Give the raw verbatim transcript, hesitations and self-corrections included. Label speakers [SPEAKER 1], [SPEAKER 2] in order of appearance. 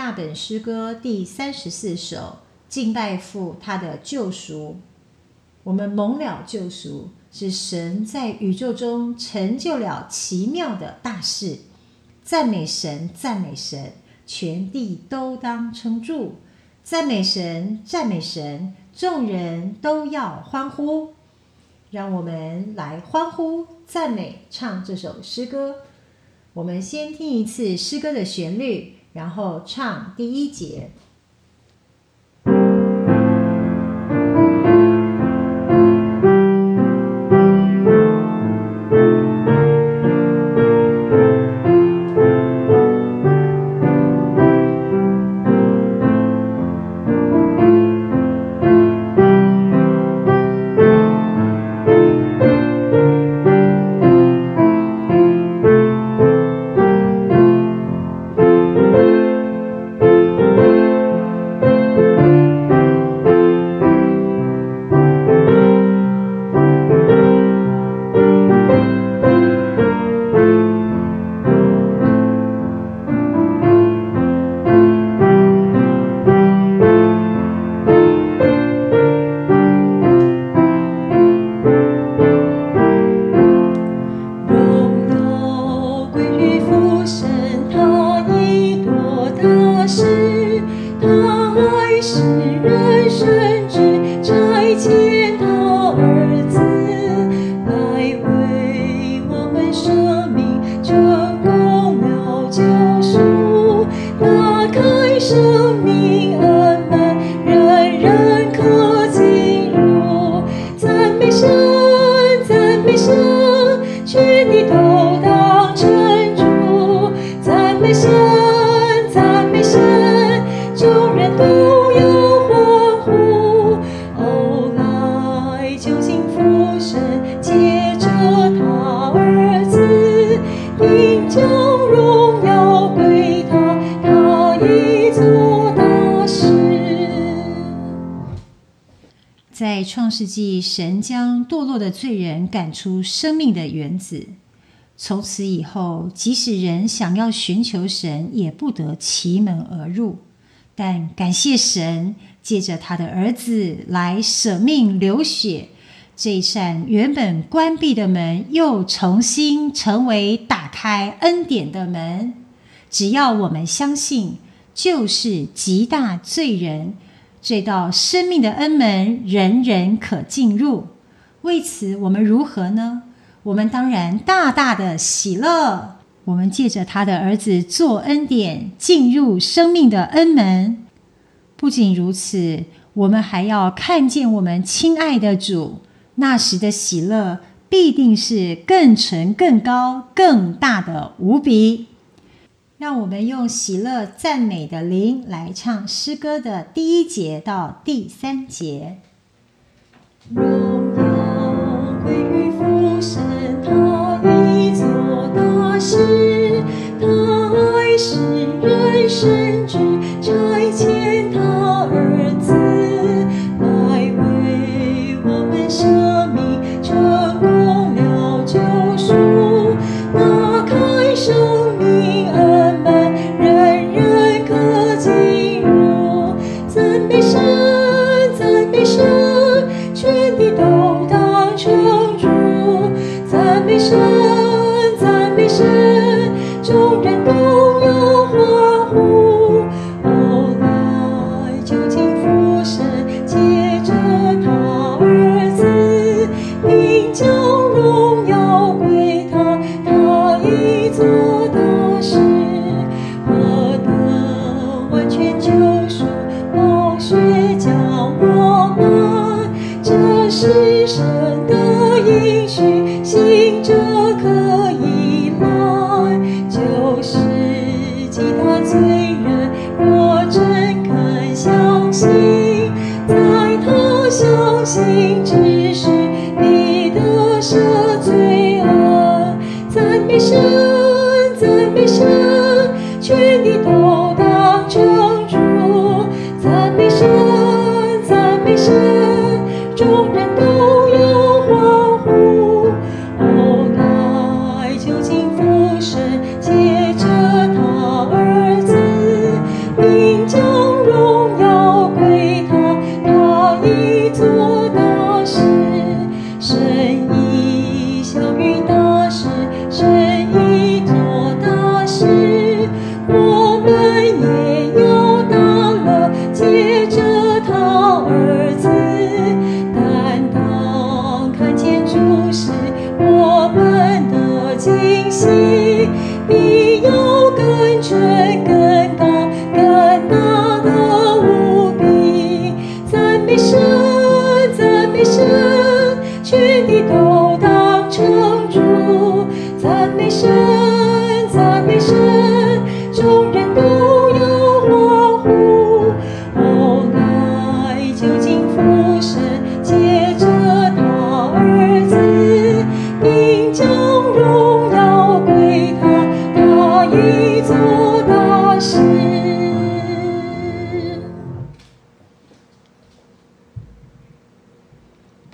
[SPEAKER 1] 大本诗歌第三十四首，敬拜父他的救赎。我们蒙了救赎，是神在宇宙中成就了奇妙的大事。赞美神，赞美神，全地都当称祝。赞美神，赞美神，众人都要欢呼。让我们来欢呼、赞美、唱这首诗歌。我们先听一次诗歌的旋律，然后唱第一节。在创世纪，神将堕落的罪人赶出生命的园子。从此以后，即使人想要寻求神，也不得其门而入。但感谢神，借着他的儿子来舍命流血，这一扇原本关闭的门又重新成为打开恩典的门。只要我们相信，就是极大罪人，这道生命的恩门，人人可进入。为此，我们如何呢？我们当然大大的喜乐。我们借着他的儿子做恩典，进入生命的恩门。不仅如此，我们还要看见我们亲爱的主，那时的喜乐必定是更纯、更高、更大的无比。让我们用喜乐赞美的灵来唱诗歌的第一节到第三节。荣耀归于父神，他已做大事，他爱世人生之，差遣他儿子来为我们舍命，成功了救赎，打开生命恩门，人人可进入。赞美神，赞美神，全地都当称祝。赞美神，赞美神，众人都要欢呼。后来究竟父神借着他儿子，并将荣耀归他，他已做大事，何等完全救赎，宝血将我们，这是神的应许，信者可以来，就是其他罪人，若真肯相信，在他相信之时，